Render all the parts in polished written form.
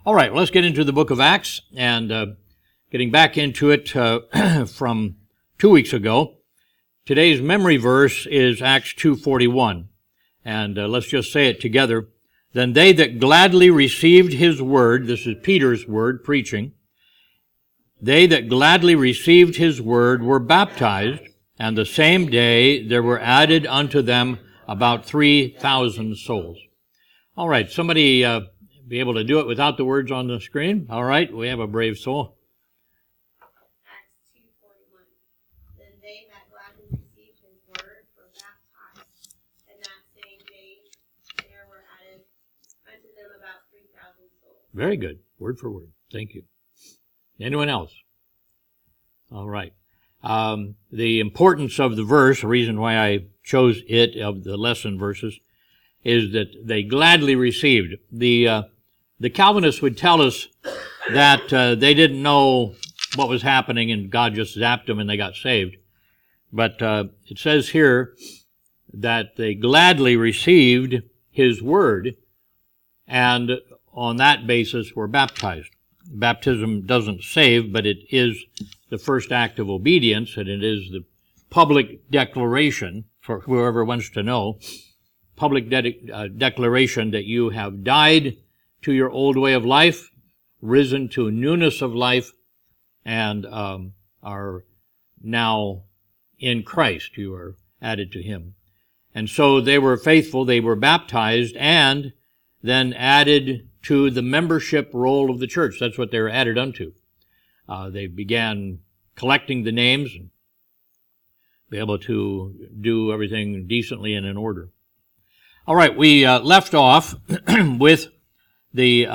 All right, let's get into the book of Acts, and getting back into it from 2 weeks ago. Today's memory verse is Acts 2:41, and let's just say it together. Then they that gladly received his word, this is Peter's word preaching, they that gladly received his word were baptized, and the same day there were added unto them about 3,000 souls. All right, somebody be able to do it without the words on the screen? All right, we have a brave soul. Acts 2:41. Then they that gladly received his word were baptized, and that same day there were added unto them about 3,000 souls. Very good, word for word. Thank you. Anyone else? All right. The importance of the verse, the reason why I chose it of the lesson verses, is that they gladly received. The Calvinists would tell us that they didn't know what was happening and God just zapped them and they got saved. But it says here that they gladly received his word and on that basis were baptized. Baptism doesn't save, but it is the first act of obedience, and it is the public declaration, for whoever wants to know, public declaration that you have died to your old way of life, risen to newness of life, and are now in Christ. You are added to him. And so they were faithful, they were baptized, and then added to the membership roll of the church. That's what they were added unto. They began collecting the names and be able to do everything decently and in order. All right, we left off with the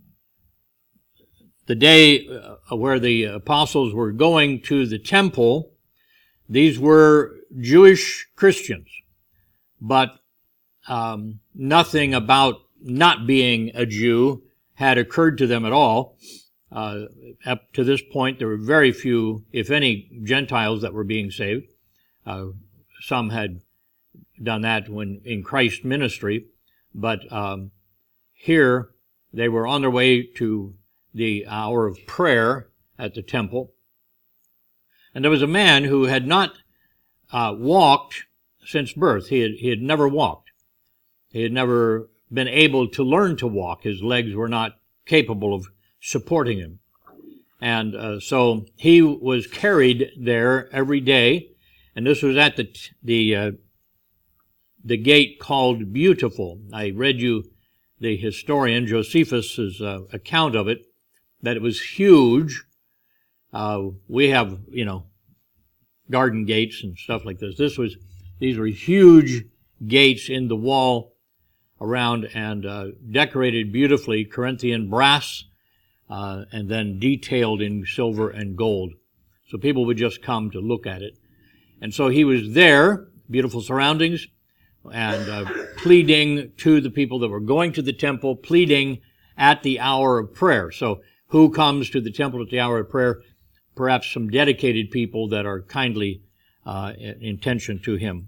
day where the apostles were going to the temple. These were Jewish Christians, but nothing about not being a Jew had occurred to them at all. Up to this point, there were very few, if any, Gentiles that were being saved. Some had done that when in Christ's ministry, but here they were on their way to the hour of prayer at the temple. And there was a man who had not walked since birth. He had never walked. He had never been able to learn to walk. His legs were not capable of supporting him. And so he was carried there every day, and this was at the gate called Beautiful. I read you the historian Josephus's account of it, that it was huge. We have, garden gates and stuff like this. These were huge gates in the wall around and decorated beautifully, Corinthian brass, and then detailed in silver and gold. So people would just come to look at it. And so he was there, beautiful surroundings, and pleading to the people that were going to the temple, pleading at the hour of prayer. So who comes to the temple at the hour of prayer? Perhaps some dedicated people that are kindly intentioned to him.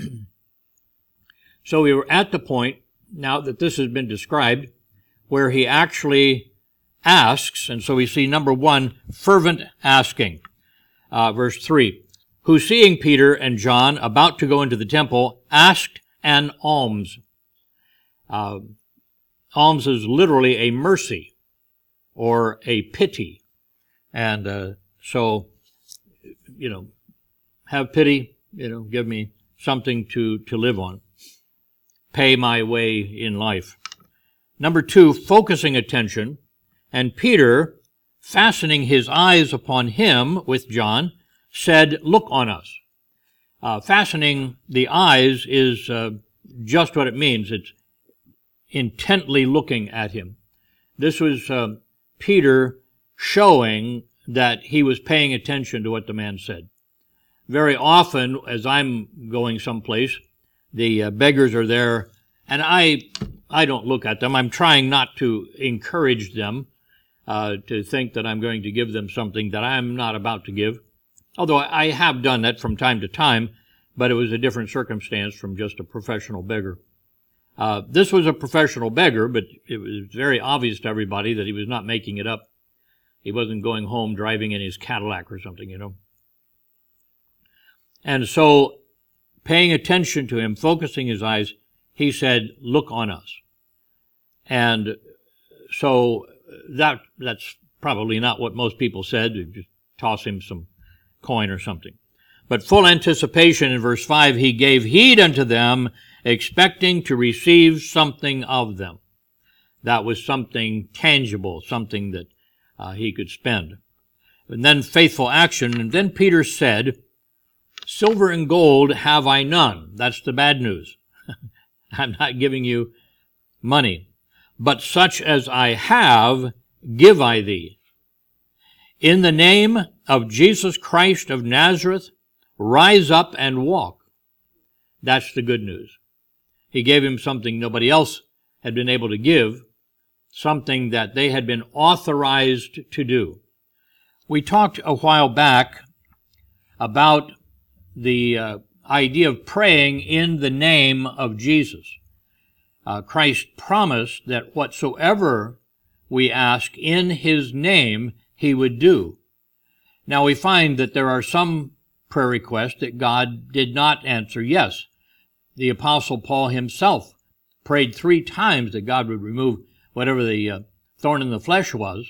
So we were at the point, now that this has been described, where he actually asks, and so we see number one, fervent asking. Verse 3, who seeing Peter and John about to go into the temple, asked an alms. Alms is literally a mercy or a pity. And so, have pity, give me something to live on. Pay my way in life. Number two, focusing attention. And Peter, fastening his eyes upon him with John, said, look on us. Fastening the eyes is just what it means. It's intently looking at him. This was Peter showing that he was paying attention to what the man said. Very often, as I'm going someplace, the beggars are there, and I don't look at them. I'm trying not to encourage them to think that I'm going to give them something that I'm not about to give. Although I have done that from time to time, but it was a different circumstance from just a professional beggar. This was a professional beggar, but it was very obvious to everybody that he was not making it up. He wasn't going home driving in his Cadillac or something, you know. And so, paying attention to him, focusing his eyes, he said, "Look on us." And so that's probably not what most people said. They just toss him some coin or something. But full anticipation in verse 5, he gave heed unto them, expecting to receive something of them. That was something tangible, something that he could spend. And then faithful action. And then Peter said, "Silver and gold have I none." That's the bad news. I'm not giving you money. "But such as I have, give I thee. In the name of Jesus Christ of Nazareth, rise up and walk." That's the good news. He gave him something nobody else had been able to give, something that they had been authorized to do. We talked a while back about the idea of praying in the name of Jesus. Christ promised that whatsoever we ask in his name, he would do. Now we find that there are some prayer requests that God did not answer yes. The Apostle Paul himself prayed 3 times that God would remove whatever the thorn in the flesh was.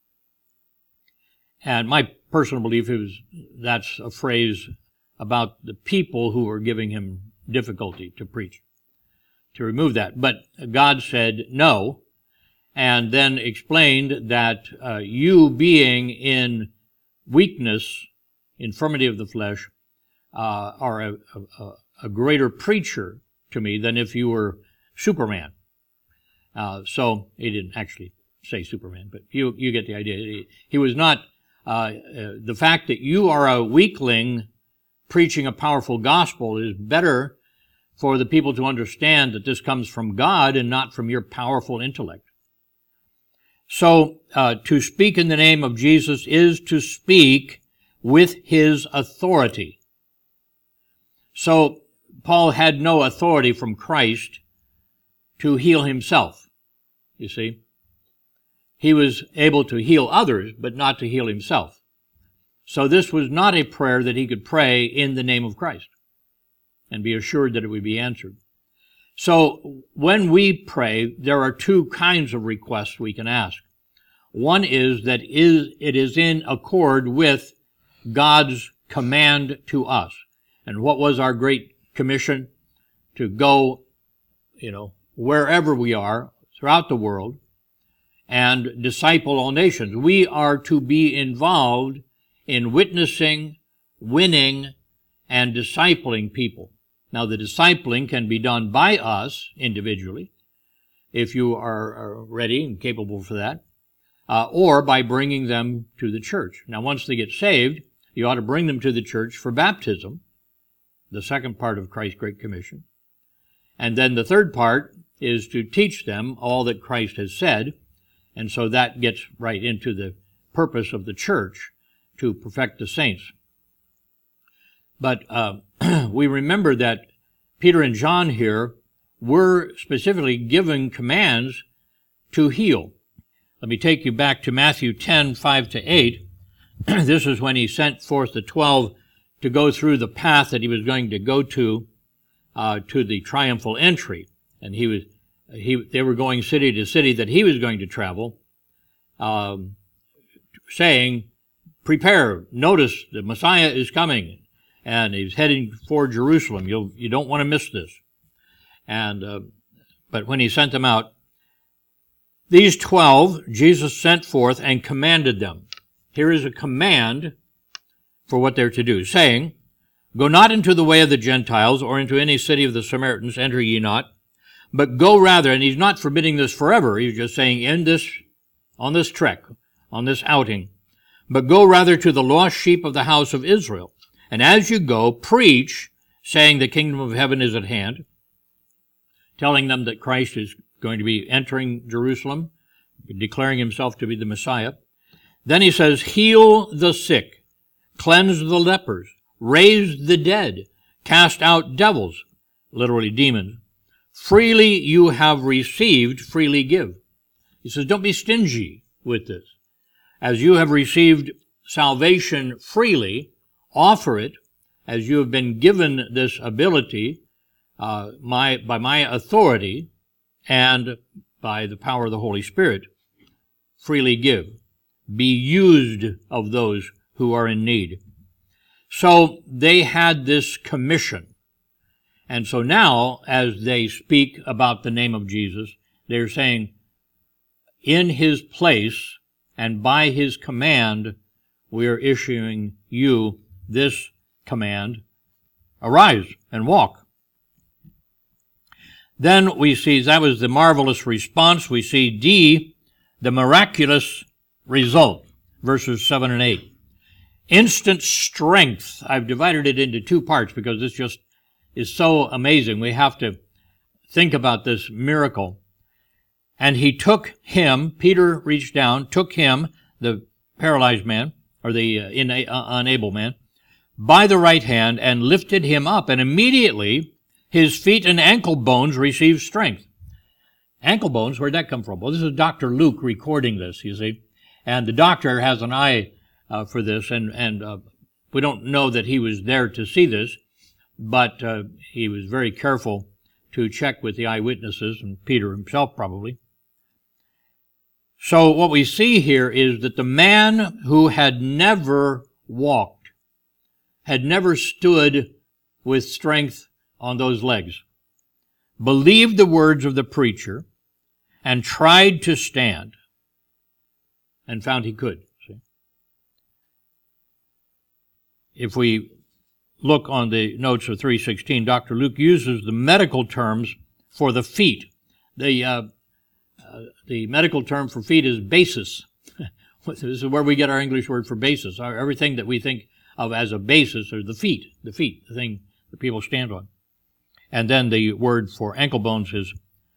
And my personal belief is that's a phrase about the people who were giving him difficulty to preach, to remove that. But God said no, and then explained that you being in weakness, infirmity of the flesh, are a greater preacher to me than if you were Superman. So he didn't actually say Superman, but you get the idea. He was not, the fact that you are a weakling preaching a powerful gospel is better for the people to understand that this comes from God and not from your powerful intellect. So, to speak in the name of Jesus is to speak with his authority. So, Paul had no authority from Christ to heal himself, you see. He was able to heal others, but not to heal himself. So this was not a prayer that he could pray in the name of Christ and be assured that it would be answered. So when we pray, there are 2 kinds of requests we can ask. One is that it is in accord with God's command to us. And what was our great commission? To go, wherever we are throughout the world and disciple all nations. We are to be involved in witnessing, winning, and discipling people. Now, the discipling can be done by us individually, if you are ready and capable for that, or by bringing them to the church. Now, once they get saved, you ought to bring them to the church for baptism, the second part of Christ's Great Commission. And then the third part is to teach them all that Christ has said, and so that gets right into the purpose of the church, to perfect the saints. But we remember that Peter and John here were specifically given commands to heal. Let me take you back to Matthew 10, 5-8. This is when he sent forth the 12 to go through the path that he was going to go to the triumphal entry. And they were going city to city that he was going to travel, saying, "Prepare, notice the Messiah is coming, and he's heading for Jerusalem. You don't want to miss this." And but when he sent them out, these 12 Jesus sent forth and commanded them. Here is a command for what they're to do, saying, "Go not into the way of the Gentiles, or into any city of the Samaritans, enter ye not, but go rather," and he's not forbidding this forever, he's just saying on this trek, on this outing, "but go rather to the lost sheep of the house of Israel. And as you go, preach, saying the kingdom of heaven is at hand," telling them that Christ is going to be entering Jerusalem, declaring himself to be the Messiah. Then he says, "Heal the sick, cleanse the lepers, raise the dead, cast out devils," literally demons, freely you have received, freely give. He says, don't be stingy with this. As you have received salvation freely, offer it. As you have been given this ability by my authority and by the power of the Holy Spirit, freely give. Be used of those who are in need. So they had this commission. And so now, as they speak about the name of Jesus, they're saying, in his place and by his command, we are issuing you this command, arise and walk. Then we see, that was the marvelous response. We see D, the miraculous result, verses 7 and 8. Instant strength. I've divided it into two parts because this just is so amazing. We have to think about this miracle. And he took him, Peter reached down, took him, the paralyzed man, or the unable man, by the right hand and lifted him up. And immediately his feet and ankle bones received strength. Ankle bones, where'd that come from? Well, this is Dr. Luke recording this, you see. And the doctor has an eye for this, and we don't know that he was there to see this, but he was very careful to check with the eyewitnesses, and Peter himself probably. So what we see here is that the man who had never walked, had never stood with strength on those legs, believed the words of the preacher, and tried to stand, and found he could. See? If we look on the notes of 3:16, Dr. Luke uses the medical terms for the feet. The medical term for feet is basis. This is where we get our English word for basis. Everything that we think of as a basis are the feet, the thing that people stand on. And then the word for ankle bones is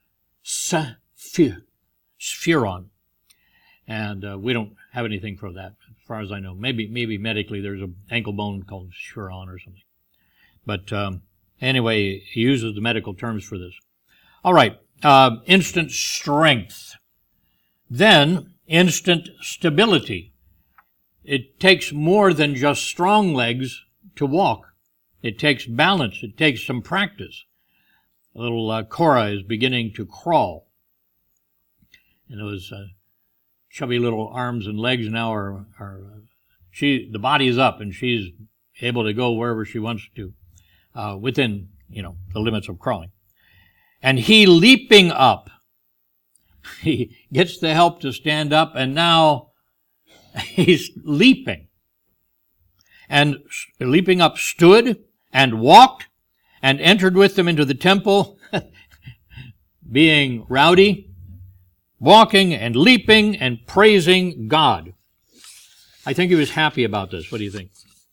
spheron. And we don't have anything for that, as far as I know. Maybe medically there's an ankle bone called spheron or something. But anyway, he uses the medical terms for this. All right, instant strength. Then, instant stability. It takes more than just strong legs to walk. It takes balance. It takes some practice. Little Cora is beginning to crawl. And those chubby little arms and legs now the body is up and she's able to go wherever she wants to, within, the limits of crawling. And he leaping up, he gets the help to stand up, and now he's leaping. And leaping up stood and walked and entered with them into the temple, being rowdy, walking and leaping and praising God. I think he was happy about this. What do you think?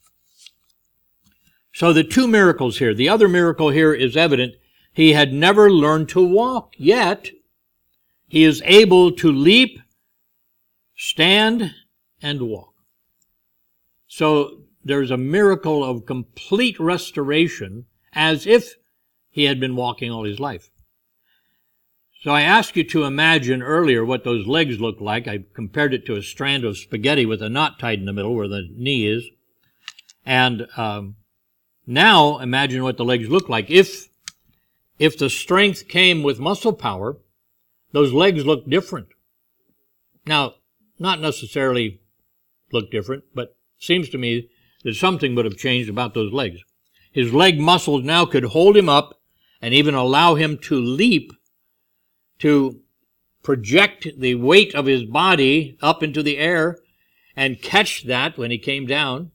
So the two miracles here. The other miracle here is evident. He had never learned to walk, yet he is able to leap, stand, and walk. So there's a miracle of complete restoration as if he had been walking all his life. So I asked you to imagine earlier what those legs looked like. I compared it to a strand of spaghetti with a knot tied in the middle where the knee is. And now imagine what the legs look like. If the strength came with muscle power, those legs look different. Now, not necessarily look different, but seems to me that something would have changed about those legs. His leg muscles now could hold him up and even allow him to leap, to project the weight of his body up into the air and catch that when he came down.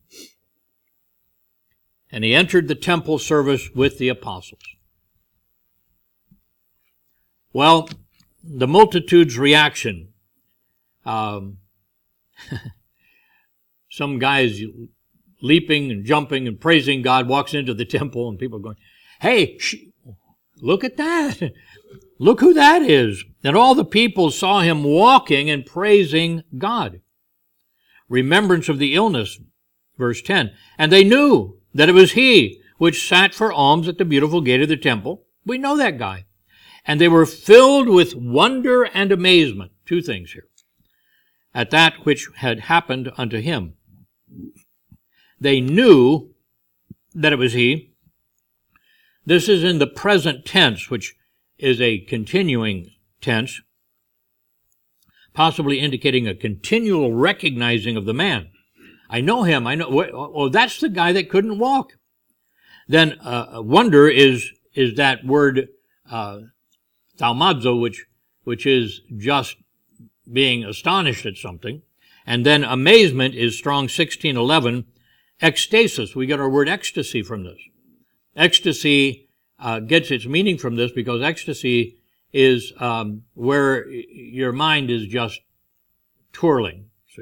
And he entered the temple service with the apostles. Well, the multitude's reaction. Some guys leaping and jumping and praising God walks into the temple and people are going, hey, look at that. Look who that is. And all the people saw him walking and praising God. Remembrance of the illness, verse 10. And they knew that it was he which sat for alms at the beautiful gate of the temple. We know that guy. And they were filled with wonder and amazement. Two things here. At that which had happened unto him. They knew that it was he. This is in the present tense, which is a continuing tense, possibly indicating a continual recognizing of the man. I know him. I know. Oh, that's the guy that couldn't walk. Then wonder is that word thaumazo, which is just being astonished at something. And then amazement is Strong 1611. Ecstasis. We get our word ecstasy from this. Ecstasy gets its meaning from this because ecstasy is where your mind is just twirling. See?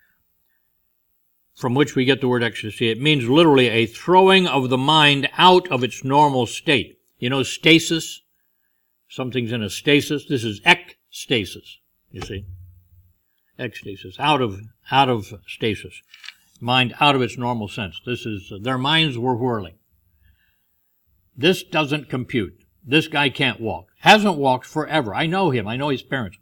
From which we get the word ecstasy. It means literally a throwing of the mind out of its normal state. You know, stasis? Something's in a stasis. This is ecstasis, you see. Ecstasis. Out of stasis. Mind out of its normal sense. This is, their minds were whirling. This doesn't compute. This guy can't walk. Hasn't walked forever. I know him. I know his parents.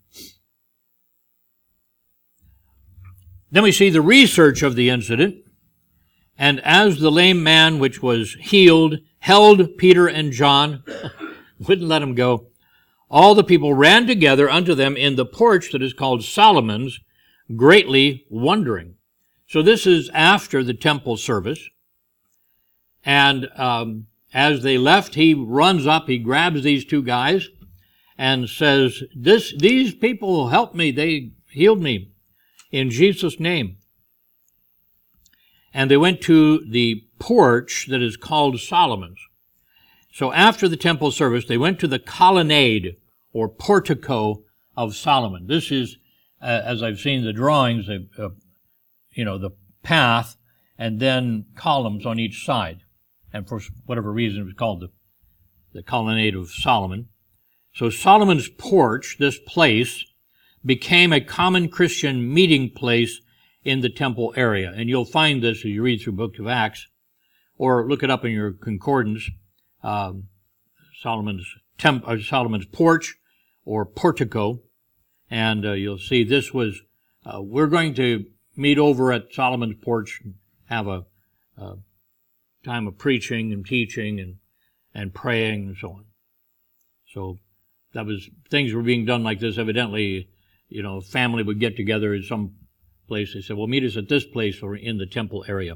Then we see the research of the incident. And as the lame man which was healed held Peter and John, wouldn't let him go, all the people ran together unto them in the porch that is called Solomon's, greatly wondering. So this is after the temple service. And as they left, he runs up, he grabs these two guys and says, these people helped me, they healed me in Jesus' name. And they went to the porch that is called Solomon's. So after the temple service, they went to the colonnade or portico of Solomon. This is, as I've seen the drawings, the path and then columns on each side. And for whatever reason, it was called the colonnade of Solomon. So Solomon's porch, this place, became a common Christian meeting place in the temple area. And you'll find this as you read through Book of Acts, or look it up in your concordance, Solomon's porch or portico. And you'll see this was, we're going to meet over at Solomon's porch and have a time of preaching and teaching and praying and so on. So that was, things were being done like this. Evidently, family would get together in some place. They said, well, meet us at this place or in the temple area.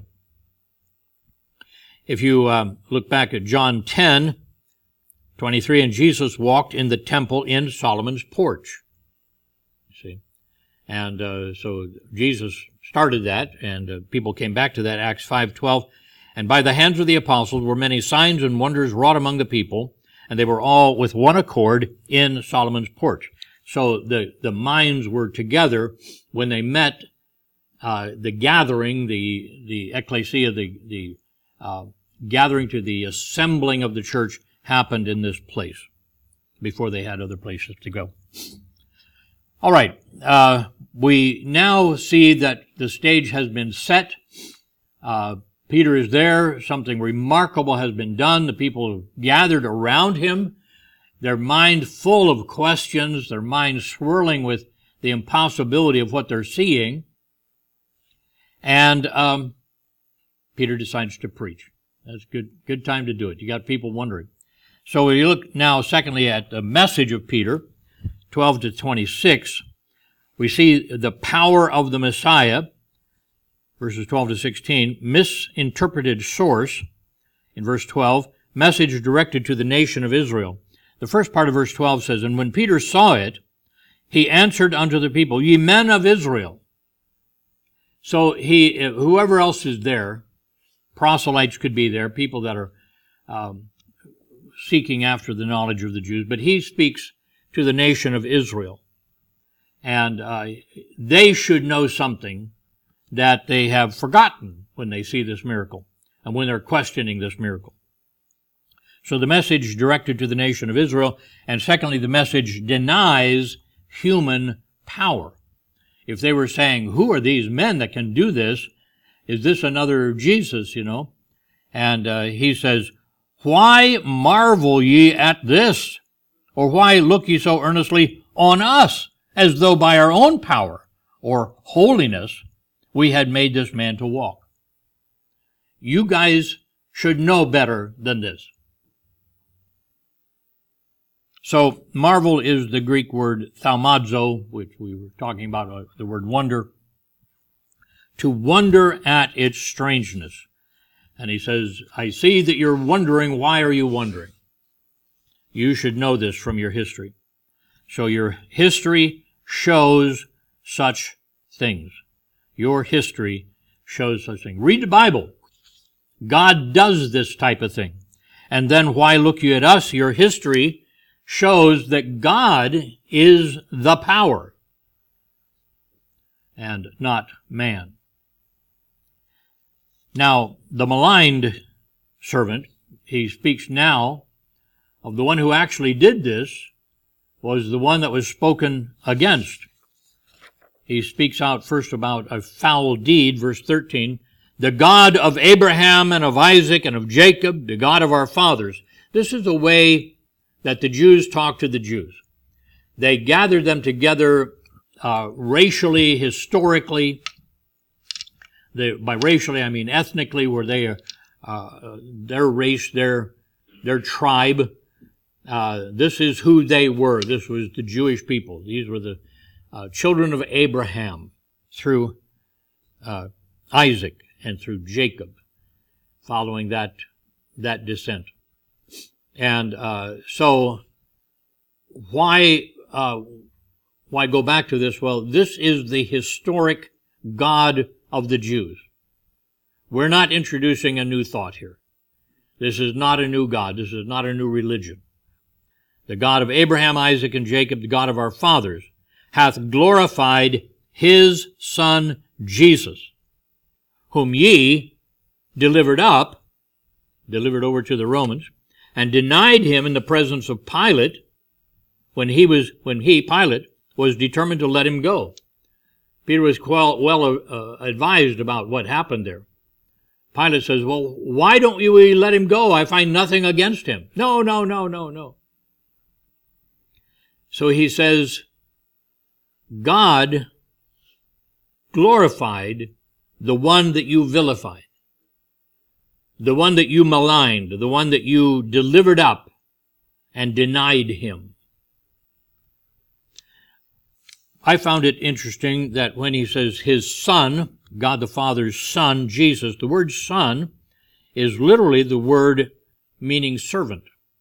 If you look back at John 10:23, and Jesus walked in the temple in Solomon's porch. You see? And so Jesus started that, and people came back to that, Acts 5:12. And by the hands of the apostles were many signs and wonders wrought among the people, and they were all with one accord in Solomon's porch. So the minds were together when they met. The gathering, the ecclesia, the gathering to the assembling of the church happened in this place before they had other places to go. All right. We now see that the stage has been set. Peter is there. Something remarkable has been done. The people have gathered around him, their mind full of questions, their mind swirling with the impossibility of what they're seeing. And Peter decides to preach. That's good time to do it. You got people wondering. So we look now, secondly, at the message of Peter, 12-26. We see the power of the Messiah, verses 12-16, misinterpreted source, in verse 12, message directed to the nation of Israel. The first part of verse 12 says, and when Peter saw it, he answered unto the people, ye men of Israel. So whoever else is there, proselytes could be there, people that are seeking after the knowledge of the Jews, but he speaks to the nation of Israel. And they should know something that they have forgotten when they see this miracle and when they're questioning this miracle. So the message directed to the nation of Israel, and secondly, the message denies human power. If they were saying, who are these men that can do this? Is this another Jesus, And he says, why marvel ye at this? Or why look ye so earnestly on us, as though by our own power or holiness we had made this man to walk? You guys should know better than this. So, marvel is the Greek word thaumazo, which we were talking about, the word wonder. To wonder at its strangeness. And he says, I see that you're wondering. Why are you wondering? You should know this from your history. So your history shows such things. Your history shows such things. Read the Bible. God does this type of thing. And then why look you at us? Your history shows that God is the power and not man. Now, the maligned servant, he speaks now of the one who actually did this, was the one that was spoken against. He speaks out first about a foul deed, verse 13, the God of Abraham and of Isaac and of Jacob, the God of our fathers. This is the way that the Jews talk to the Jews. They gathered them together racially, historically. By racially, I mean ethnically, where they are, their race, their tribe. This is who they were. This was the Jewish people. These were the children of Abraham through Isaac and through Jacob, following that descent. And so, why go back to this? Well, this is the historic God of the Jews. We're not introducing a new thought here. This is not a new God. This is not a new religion. The God of Abraham, Isaac, and Jacob, the God of our fathers, hath glorified his Son Jesus, whom ye delivered over to the Romans, and denied him in the presence of Pilate, when Pilate, was determined to let him go. Peter was well advised about what happened there. Pilate says, well, why don't you let him go? I find nothing against him. No. So he says, God glorified the one that you vilified, the one that you maligned, the one that you delivered up and denied him. I found it interesting that when he says his Son, God the Father's Son, Jesus, the word son is literally the word meaning servant.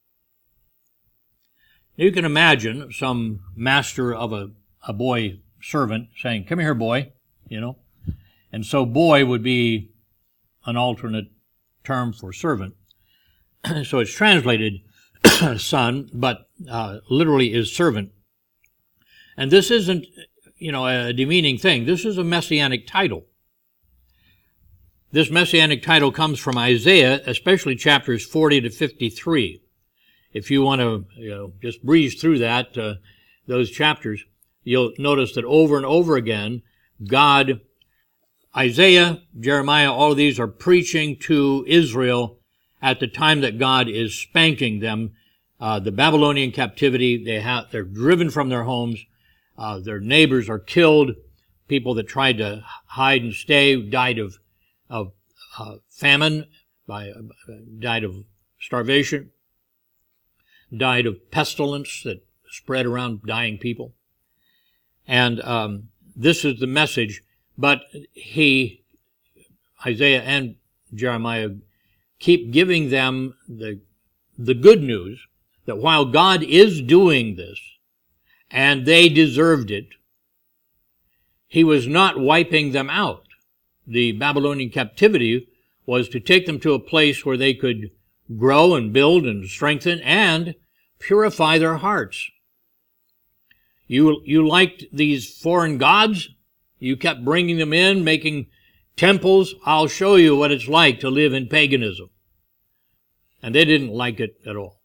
You can imagine some master of a boy servant saying, come here, boy, And so boy would be an alternate term for servant. So it's translated son, but literally is servant. And this isn't, a demeaning thing. This is a messianic title. This messianic title comes from Isaiah, especially chapters 40 to 53. If you want to, just breeze through that, those chapters, you'll notice that over and over again, God, Isaiah, Jeremiah, all of these are preaching to Israel at the time that God is spanking them. The Babylonian captivity, they're driven from their homes. Their neighbors are killed. People that tried to hide and stay died of famine, died of starvation, died of pestilence that spread around dying people. And this is the message. But Isaiah and Jeremiah keep giving them the good news that while God is doing this, and they deserved it, he was not wiping them out. The Babylonian captivity was to take them to a place where they could grow and build and strengthen and purify their hearts. You liked these foreign gods? You kept bringing them in, making temples. I'll show you what it's like to live in paganism. And they didn't like it at all.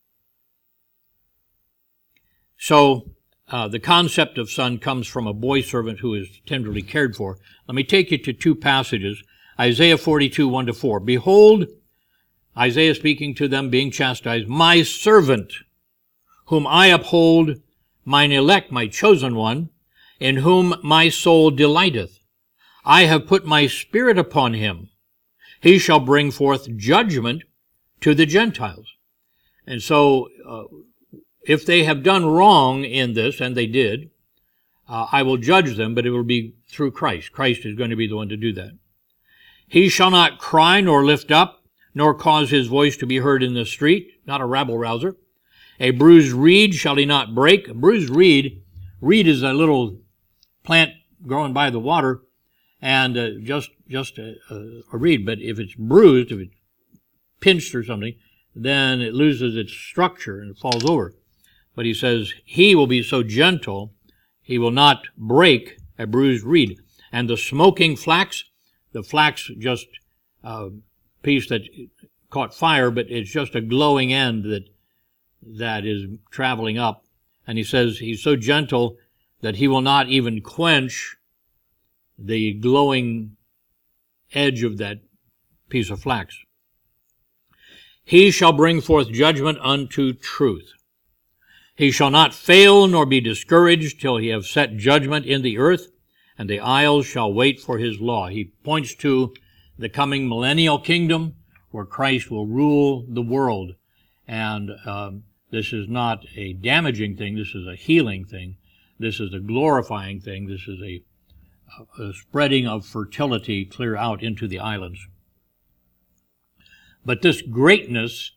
So, the concept of son comes from a boy servant who is tenderly cared for. Let me take you to two passages. Isaiah 42, 1-4. Behold, Isaiah speaking to them, being chastised, my servant, whom I uphold, mine elect, my chosen one, in whom my soul delighteth. I have put my spirit upon him. He shall bring forth judgment to the Gentiles. And so, if they have done wrong in this, and they did, I will judge them, but it will be through Christ. Christ is going to be the one to do that. He shall not cry nor lift up, nor cause his voice to be heard in the street, not a rabble-rouser. A bruised reed shall he not break. A bruised reed is a little plant growing by the water, and just a reed. But if it's bruised, if it's pinched or something, then it loses its structure and it falls over. But he says, he will be so gentle, he will not break a bruised reed. And the smoking flax, the flax just piece that caught fire, but it's just a glowing end that is traveling up. And he says he's so gentle that he will not even quench the glowing edge of that piece of flax. He shall bring forth judgment unto truth. He shall not fail nor be discouraged till he have set judgment in the earth, and the isles shall wait for his law. He points to the coming millennial kingdom where Christ will rule the world. And this is not a damaging thing. This is a healing thing. This is a glorifying thing. This is a spreading of fertility clear out into the islands. But this greatness,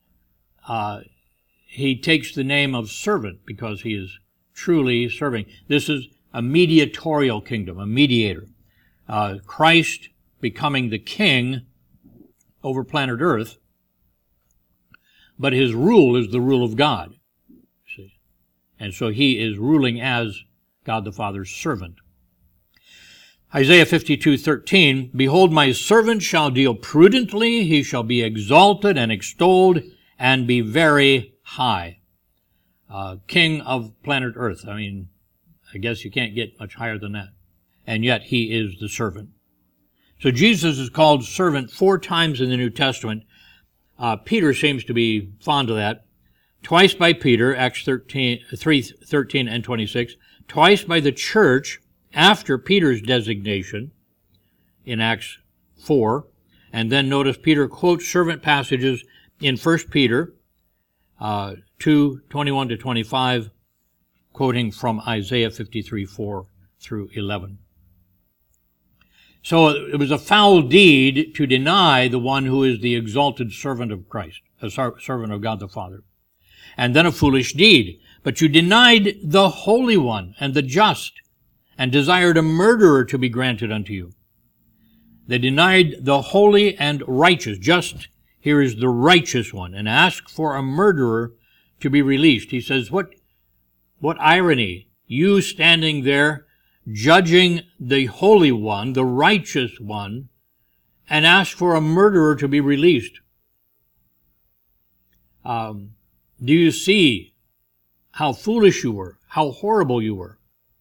he takes the name of servant because he is truly serving. This is a mediatorial kingdom, a mediator. Christ becoming the king over planet Earth, but his rule is the rule of God. See? And so he is ruling as God the Father's servant. Isaiah 52:13, behold, my servant shall deal prudently, he shall be exalted and extolled, and be very high. King of planet Earth. I mean, I guess you can't get much higher than that. And yet he is the servant. So Jesus is called servant 4 times in the New Testament. Peter seems to be fond of that. Twice by Peter, Acts 3:13 and 26. Twice by the church after Peter's designation in Acts 4. And then notice Peter quotes servant passages in 1 Peter 2:21 to 25, quoting from Isaiah 53:4 through 11. So it was a foul deed to deny the one who is the exalted servant of Christ, a servant of God the Father. And then a foolish deed. But you denied the Holy One and the just, and desired a murderer to be granted unto you. They denied the holy and righteous. Just, here is the righteous one, and asked for a murderer to be released. He says, what irony. You standing there judging the Holy One, the righteous one, and ask for a murderer to be released. Do you see how foolish you were, how horrible you were?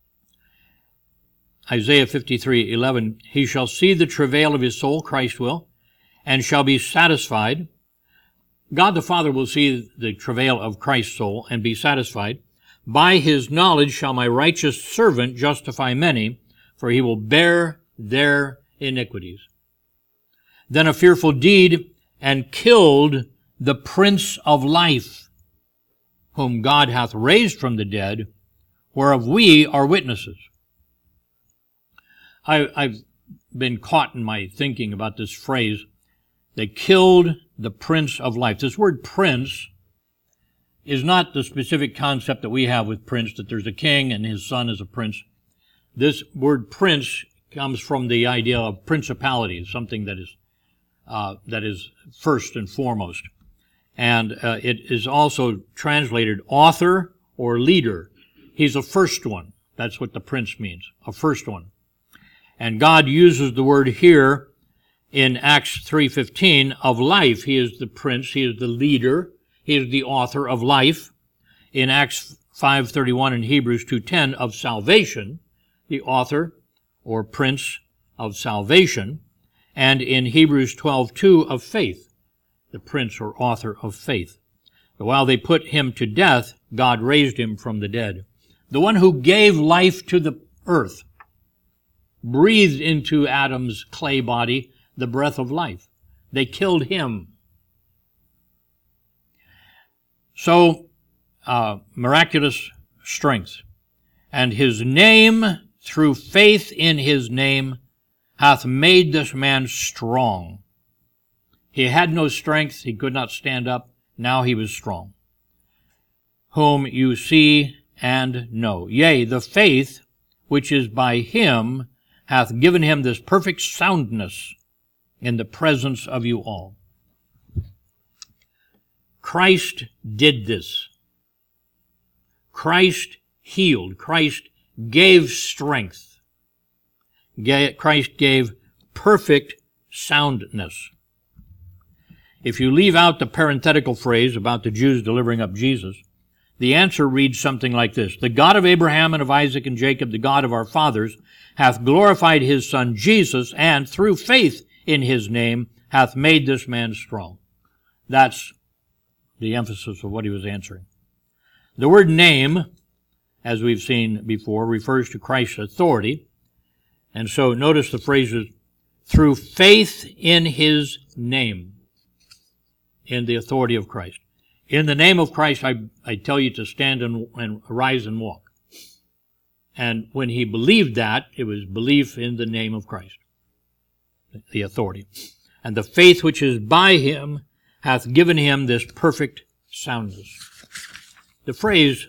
Isaiah 53:11, he shall see the travail of his soul, Christ will, and shall be satisfied. God the Father will see the travail of Christ's soul and be satisfied. By his knowledge shall my righteous servant justify many, for he will bear their iniquities. Then a fearful deed, and killed the Prince of Life, whom God hath raised from the dead, whereof we are witnesses. I've been caught in my thinking about this phrase. They killed the Prince of Life. This word prince is not the specific concept that we have with prince, that there's a king and his son is a prince. This word prince comes from the idea of principality, something that is first and foremost. And it is also translated author or leader. He's a first one. That's what the prince means, a first one. And God uses the word here in Acts 3:15 of life. He is the prince. He is the leader. He is the author of life. In Acts 5:31 and Hebrews 2:10 of salvation, the author or prince of salvation. And in Hebrews 12:2 of faith, the prince or author of faith. But while they put him to death, God raised him from the dead. The one who gave life to the earth breathed into Adam's clay body the breath of life. They killed him. So, miraculous strength. And his name, through faith in his name, hath made this man strong. He had no strength, he could not stand up, now he was strong. Whom you see and know. Yea, the faith which is by him hath given him this perfect soundness in the presence of you all. Christ did this. Christ healed. Christ gave strength. Christ gave perfect soundness. If you leave out the parenthetical phrase about the Jews delivering up Jesus, the answer reads something like this. The God of Abraham and of Isaac and Jacob, the God of our fathers, hath glorified his Son Jesus, and through faith in his name hath made this man strong. That's the emphasis of what he was answering. The word name, as we've seen before, refers to Christ's authority. And so notice the phrases, through faith in his name, in the authority of Christ. In the name of Christ, I tell you to stand and arise and walk. And when he believed that, it was belief in the name of Christ, the authority. And the faith which is by him hath given him this perfect soundness. The phrase,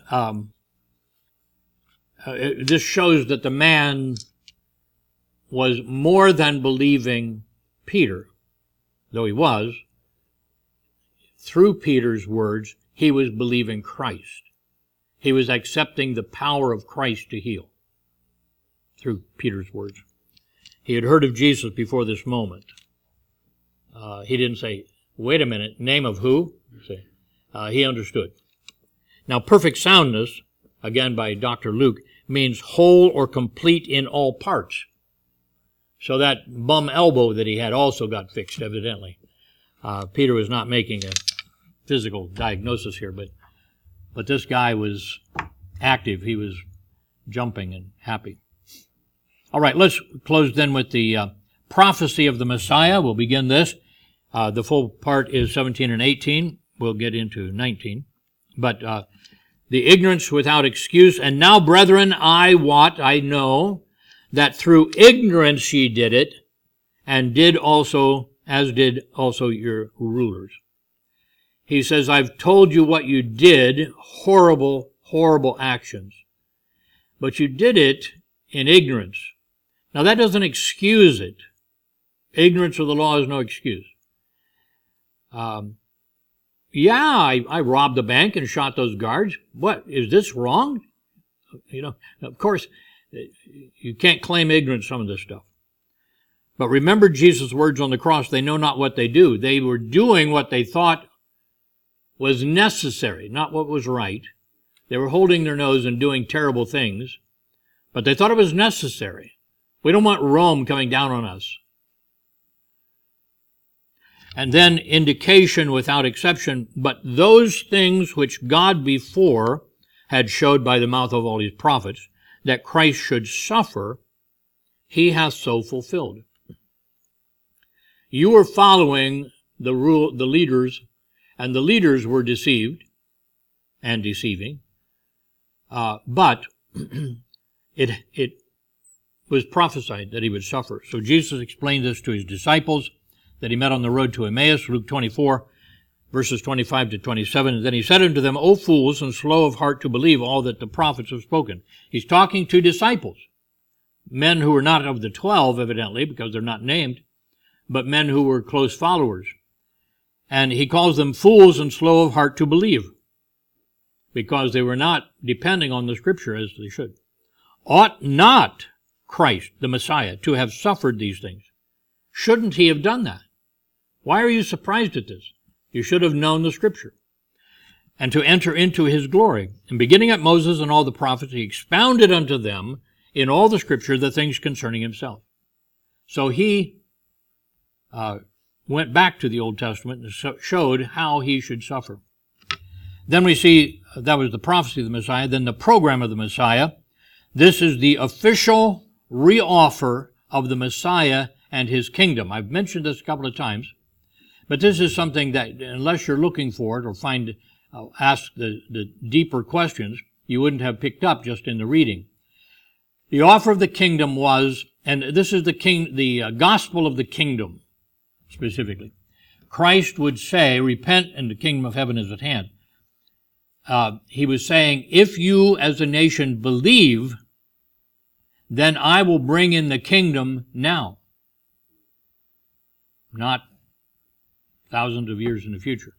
this shows that the man was more than believing Peter, though he was. Through Peter's words, he was believing Christ. He was accepting the power of Christ to heal through Peter's words. He had heard of Jesus before this moment. He didn't say, wait a minute, name of who? He understood. Now, perfect soundness, again by Dr. Luke, means whole or complete in all parts. So that bum elbow that he had also got fixed, evidently. Peter was not making a physical diagnosis here, but this guy was active. He was jumping and happy. All right, let's close then with the prophecy of the Messiah. We'll begin this. The full part is 17 and 18. We'll get into 19. But the ignorance without excuse. And now, brethren, I know, that through ignorance ye did it, and did also, as did also your rulers. He says, I've told you what you did, horrible, horrible actions. But you did it in ignorance. Now that doesn't excuse it. Ignorance of the law is no excuse. I robbed the bank and shot those guards. What, is this wrong? Of course, you can't claim ignorance some of this stuff. But remember Jesus' words on the cross, they know not what they do. They were doing what they thought was necessary, not what was right. They were holding their nose and doing terrible things, but they thought it was necessary. We don't want Rome coming down on us. And then indication without exception, but those things which God before had showed by the mouth of all his prophets, that Christ should suffer, he hath so fulfilled. You were following the leaders, and the leaders were deceived and deceiving, but it was prophesied that he would suffer. So Jesus explained this to his disciples that he met on the road to Emmaus, Luke 24, verses 25 to 27. And then he said unto them, O fools, and slow of heart to believe all that the prophets have spoken. He's talking to disciples, men who were not of the 12, evidently, because they're not named, but men who were close followers. And he calls them fools and slow of heart to believe, because they were not depending on the Scripture as they should. Ought not Christ, the Messiah, to have suffered these things? Shouldn't he have done that? Why are you surprised at this? You should have known the Scripture. And to enter into his glory. And beginning at Moses and all the prophets, he expounded unto them in all the Scripture the things concerning himself. So he went back to the Old Testament and showed how he should suffer. Then we see that was the prophecy of the Messiah, then the program of the Messiah. This is the official reoffer of the Messiah and his kingdom. I've mentioned this a couple of times, but this is something that, unless you're looking for it or ask the deeper questions, you wouldn't have picked up just in the reading. The offer of the kingdom was, and this is the gospel of the kingdom, specifically. Christ would say, repent and the kingdom of heaven is at hand. He was saying, if you as a nation believe, then I will bring in the kingdom now. Not thousands of years in the future.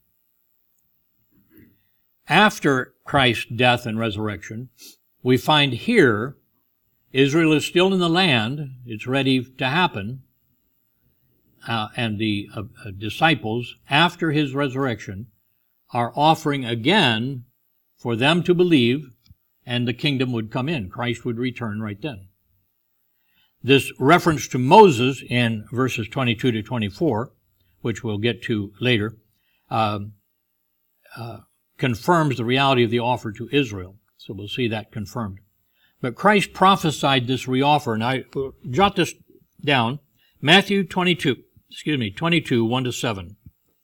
After Christ's death and resurrection, we find here Israel is still in the land. It's ready to happen. And the disciples, after his resurrection, are offering again for them to believe, and the kingdom would come in. Christ would return right then. This reference to Moses in verses 22 to 24, which we'll get to later, confirms the reality of the offer to Israel. So we'll see that confirmed. But Christ prophesied this reoffer, and I jot this down. Matthew 22, 1 to 7.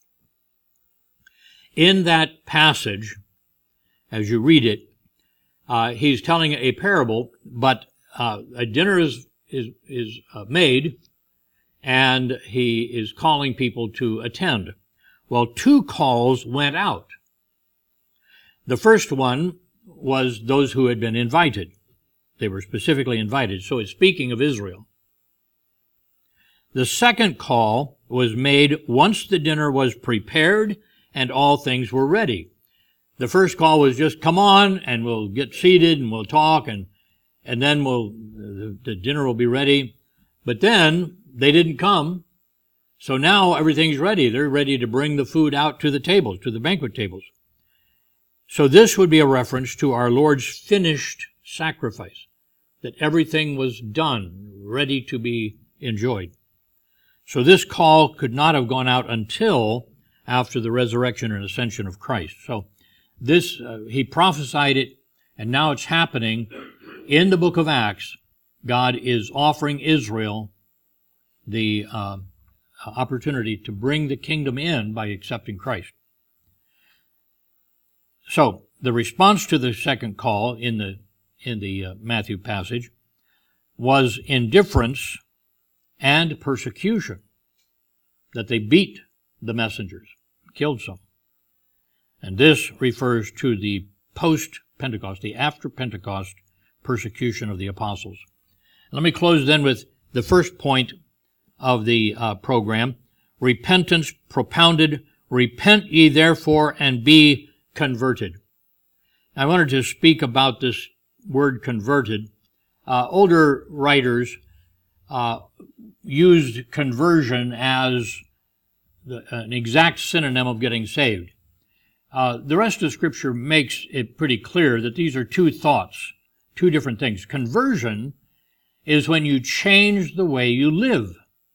In that passage, as you read it, he's telling a parable, but a dinner is made, and he is calling people to attend. Well, 2 calls went out. The first one was those who had been invited. They were specifically invited, so it's speaking of Israel. The second call was made once the dinner was prepared and all things were ready. The first call was just, come on, and we'll get seated and we'll talk, and then the dinner will be ready. But then they didn't come, so now everything's ready. They're ready to bring the food out to the tables, to the banquet tables. So this would be a reference to our Lord's finished sacrifice, that everything was done, ready to be enjoyed. So this call could not have gone out until after the resurrection and ascension of Christ. So this, he prophesied it, and now it's happening. In the book of Acts, God is offering Israel the opportunity to bring the kingdom in by accepting Christ. So the response to the second call in the Matthew passage was indifference and persecution, that they beat the messengers, killed some. And this refers to the post-Pentecost, the after-Pentecost persecution of the apostles. Let me close then with the first point of the program, repentance propounded, repent ye therefore and be converted. I wanted to speak about this word converted. Older writers used conversion as an exact synonym of getting saved. The rest of Scripture makes it pretty clear that these are 2 thoughts, 2 different things. Conversion is when you change the way you live.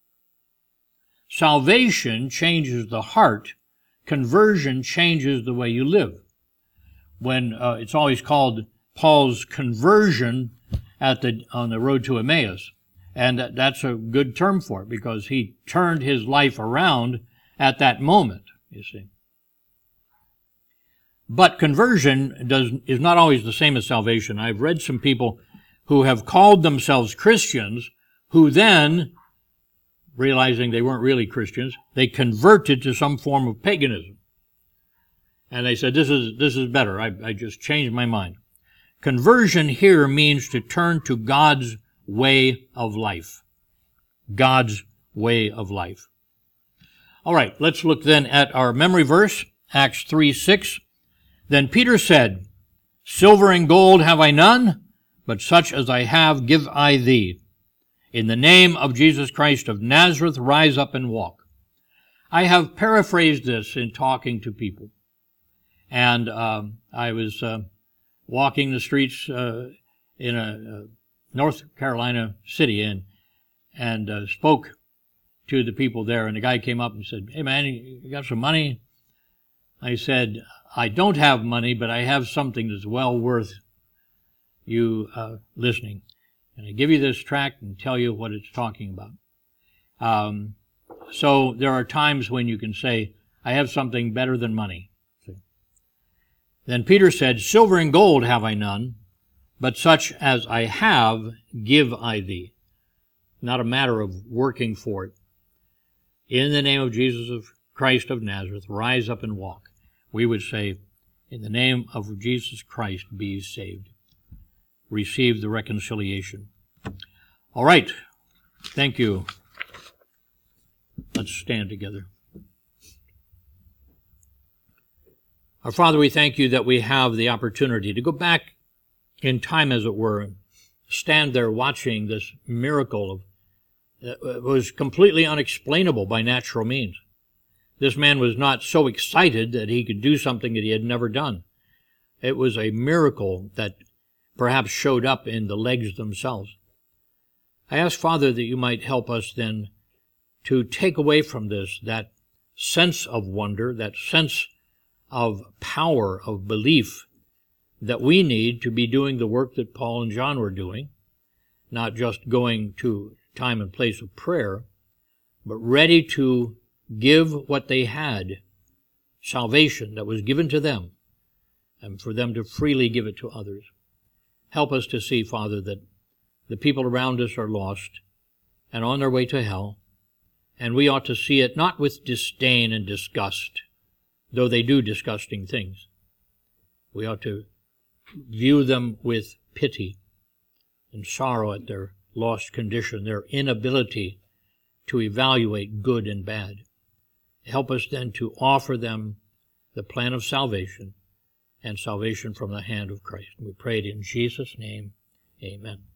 Salvation changes the heart. Conversion changes the way you live. When it's always called Paul's conversion on the road to Emmaus, and that's a good term for it because he turned his life around at that moment. You see, but conversion is not always the same as salvation. I've read some people who have called themselves Christians who then, realizing they weren't really Christians, they converted to some form of paganism. And they said, this is better. I just changed my mind. Conversion here means to turn to God's way of life. God's way of life. All right, let's look then at our memory verse, Acts 3:6. Then Peter said, silver and gold have I none, but such as I have give I thee. In the name of Jesus Christ of Nazareth, rise up and walk. I have paraphrased this in talking to people. And I was walking the streets in a North Carolina city and spoke to the people there. And the guy came up and said, hey, man, you got some money? I said, I don't have money, but I have something that's well worth you listening. And I give you this tract and tell you what it's talking about. So there are times when you can say, I have something better than money. See? Then Peter said, silver and gold have I none, but such as I have give I thee. Not a matter of working for it. In the name of Jesus of Christ of Nazareth, rise up and walk. We would say, in the name of Jesus Christ, be saved. Receive the reconciliation. All right. Thank you. Let's stand together. Our Father, we thank you that we have the opportunity to go back in time, as it were, and stand there watching this miracle that was completely unexplainable by natural means. This man was not so excited that he could do something that he had never done. It was a miracle that perhaps showed up in the legs themselves. I ask, Father, that you might help us then to take away from this that sense of wonder, that sense of power, of belief that we need to be doing the work that Paul and John were doing, not just going to time and place of prayer, but ready to give what they had, salvation that was given to them, and for them to freely give it to others. Help us to see, Father, that the people around us are lost and on their way to hell, and we ought to see it not with disdain and disgust, though they do disgusting things. We ought to view them with pity and sorrow at their lost condition, their inability to evaluate good and bad. Help us then to offer them the plan of salvation and salvation from the hand of Christ. We pray it in Jesus' name. Amen.